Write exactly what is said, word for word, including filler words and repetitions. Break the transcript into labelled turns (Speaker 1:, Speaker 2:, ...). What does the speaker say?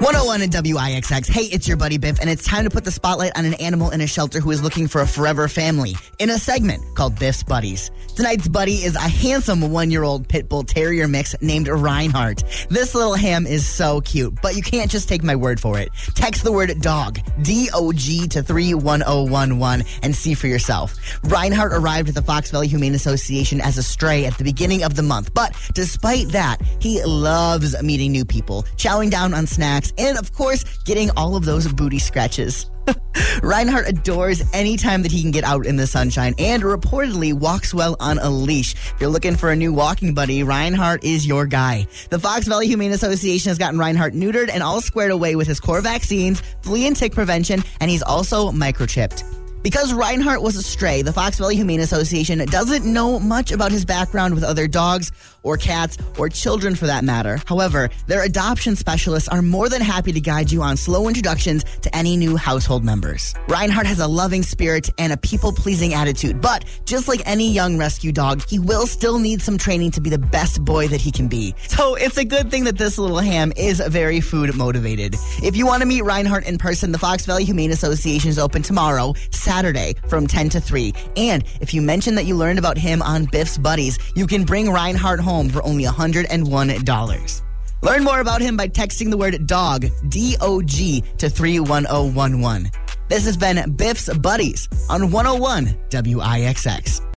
Speaker 1: one oh one at W I X X. Hey, it's your buddy Biff, and it's time to put the spotlight on an animal in a shelter who is looking for a forever family in a segment called Biff's Buddies. Tonight's buddy is a handsome one-year-old pit bull terrier mix named Reinhardt. This little ham is so cute, but you can't just take my word for it. Text the word dog, D O G, to three one oh one one and see for yourself. Reinhardt arrived at the Fox Valley Humane Association as a stray at the beginning of the month, but despite that, he loves meeting new people, chowing down on snacks, and of course, getting all of those booty scratches. Reinhardt adores any time that he can get out in the sunshine and reportedly walks well on a leash. If you're looking for a new walking buddy, Reinhardt is your guy. The Fox Valley Humane Association has gotten Reinhardt neutered and all squared away with his core vaccines, flea and tick prevention, and he's also microchipped. Because Reinhardt was a stray, the Fox Valley Humane Association doesn't know much about his background with other dogs or cats or children for that matter. However, their adoption specialists are more than happy to guide you on slow introductions to any new household members. Reinhardt has a loving spirit and a people-pleasing attitude, but just like any young rescue dog, he will still need some training to be the best boy that he can be. So it's a good thing that this little ham is very food motivated. If you want to meet Reinhardt in person, the Fox Valley Humane Association is open tomorrow, Saturday, from ten to three. And if you mention that you learned about him on Biff's Buddies, you can bring Reinhardt home for only one hundred one dollars. Learn more about him by texting the word dog, D O G, to three one oh one one. This has been Biff's Buddies on one oh one W I X X.